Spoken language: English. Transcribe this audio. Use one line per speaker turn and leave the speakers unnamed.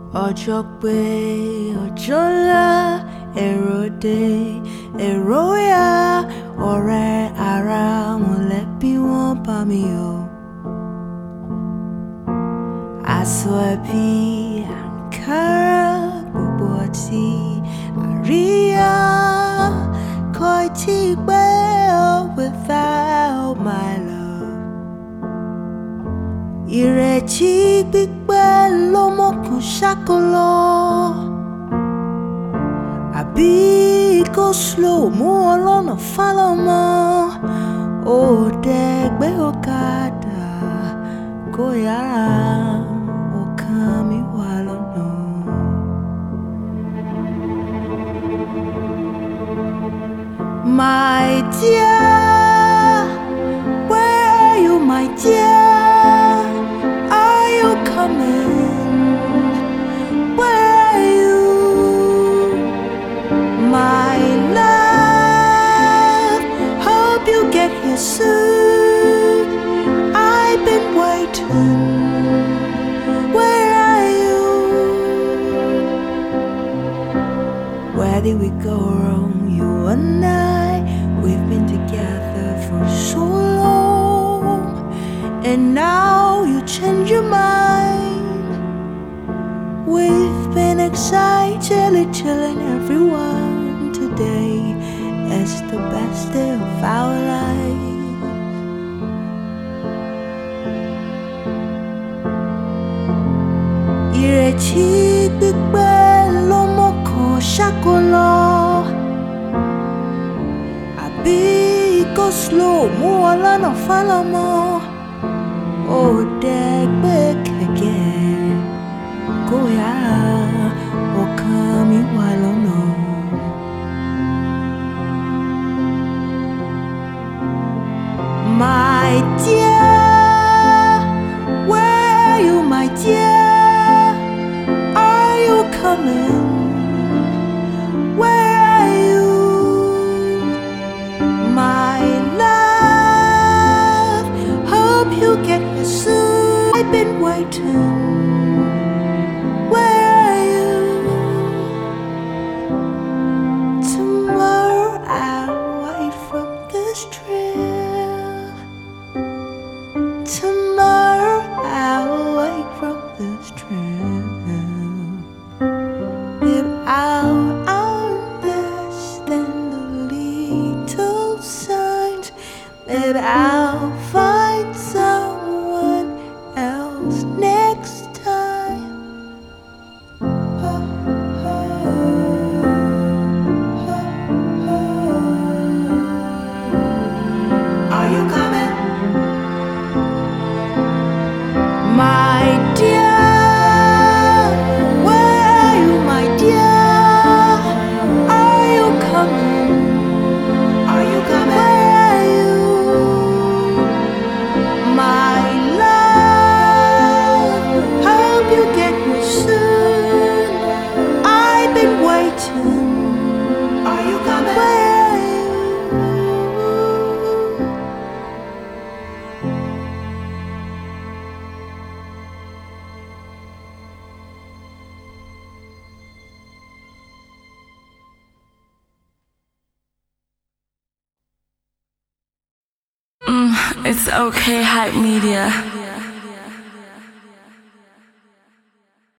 ọjọ́ pé ọjọ́ ńlá èrò dé èrò yá ọ̀rẹ́ ará mọ̀lẹ́bí wọn bá mi yọ̀. Aṣọ ẹbí àǹkárá gbogbo ọtí àríyá kò tí ì pẹ́ without my love. Ìrètí pípẹ́ ló mọ̀kàn ṣákóló àbí kó slow mú wọn lọ́nà fálọ́mọ òde gbé ọ̀kadà kó yára ọkàn mi wà lọ́nà. My dear, where are you, my dear? Are you coming? Where are you? My love, hope you get here soon. I've been waiting. Where are you? Where did we go wrong, you and I? We've been together for so long, and now you change your mind. We've been excitedly telling everyone today is the best day of our life. Ìrètí pípẹ́ ló mọ̀kàn ṣákóló àbí kó slow mú wọn lọ́nà fálọ́mọ òde gbé kẹ̀kẹ́ kó yára ọkàn mi wà lọ́nà. My dear, where are you, my dear? Are you coming? Where are you? My love, hope you get here soon. I've been waiting. Where are you? Tomorrow I'll wait from this trail. Tomorrow I'll wait from this trail. If I'll understand the little signs, maybe I'll find someone else next time. Are you coming? My dear, where are you, my dear? Are you coming? Are you coming? Where are you? My love, hope you get me soon. I've been waiting. Are you coming? Where are you?
It's okay, Hype Media.